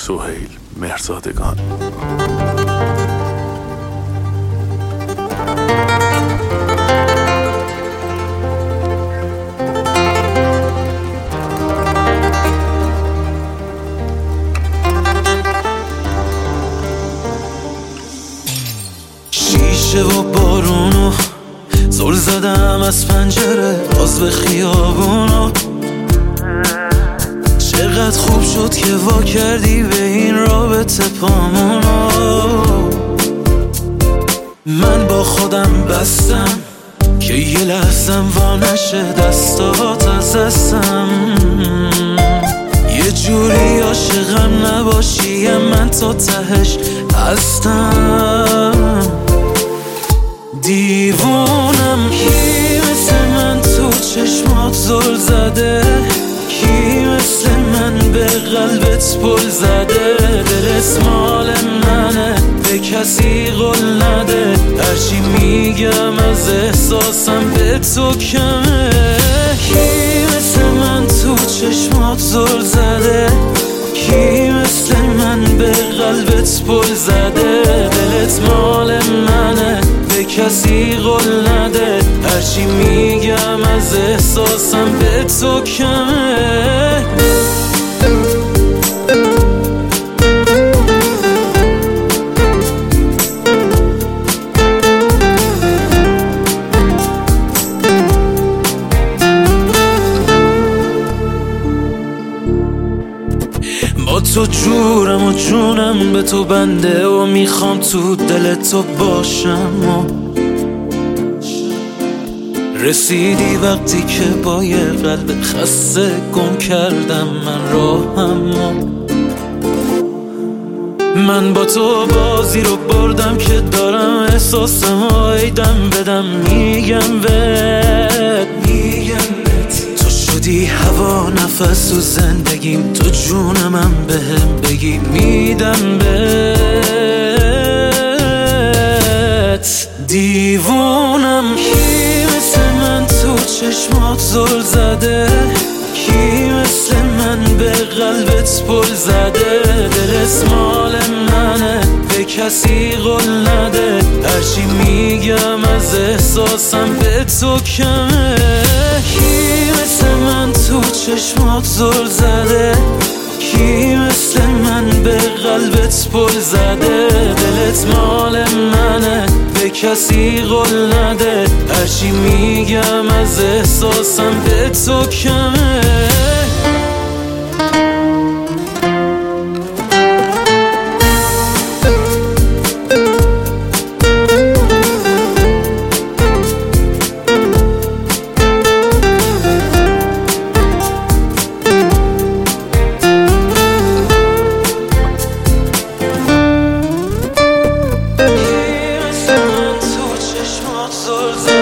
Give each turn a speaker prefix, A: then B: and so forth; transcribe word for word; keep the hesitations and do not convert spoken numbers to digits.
A: سهیل مهرزادگان.
B: شیشه و بارونو زل زدم از پنجره باز به خیابونو. چقدر خوب شد که وا کردی به این رابطه پامونو. من با خودم بستم که یه لحظم وا نشه دستات از دستم. یه جوری عاشقم نباشی من تا تهش هستم. دیوونم کی مثل من تو چشمات زل زده، کی مثل من به قلبت پل زده. دلت مال منه به کسی قول نده، هرچی میگم از احساسم به تو کمه. کی مثل من تو چشمات زل زده، کی مثل من به قلبت پل زده. دلت مال منه به کسی قول نده، هرچی میگم از احساسم به تو کمه. با تو جورم و جونم به تو بنده و میخوام تو دل تو باشم. و رسیدی وقتی که با یه قلب خسته گم کردم من راهم. من با تو بازی رو بردم که دارم احساسم و ایدم بدم. میگم بهت میگم بهت تو شدی هوا نفس و زندگیم، تو جونم هم بهم بگی میدم بهت. دیوونم کی مثل من تو چشمات زل زده، کی مثل من به قلبت پل زده. دلت مال منه به کسی قول نده، هرچی میگم از احساسم به تو کمه. کی مثل من تو چشمات زل زده، کی مثل من به قلبت پل زده. دلت مال منه به کسی قول نده، هرچی میگم از احساسم به تو کمه. زل زده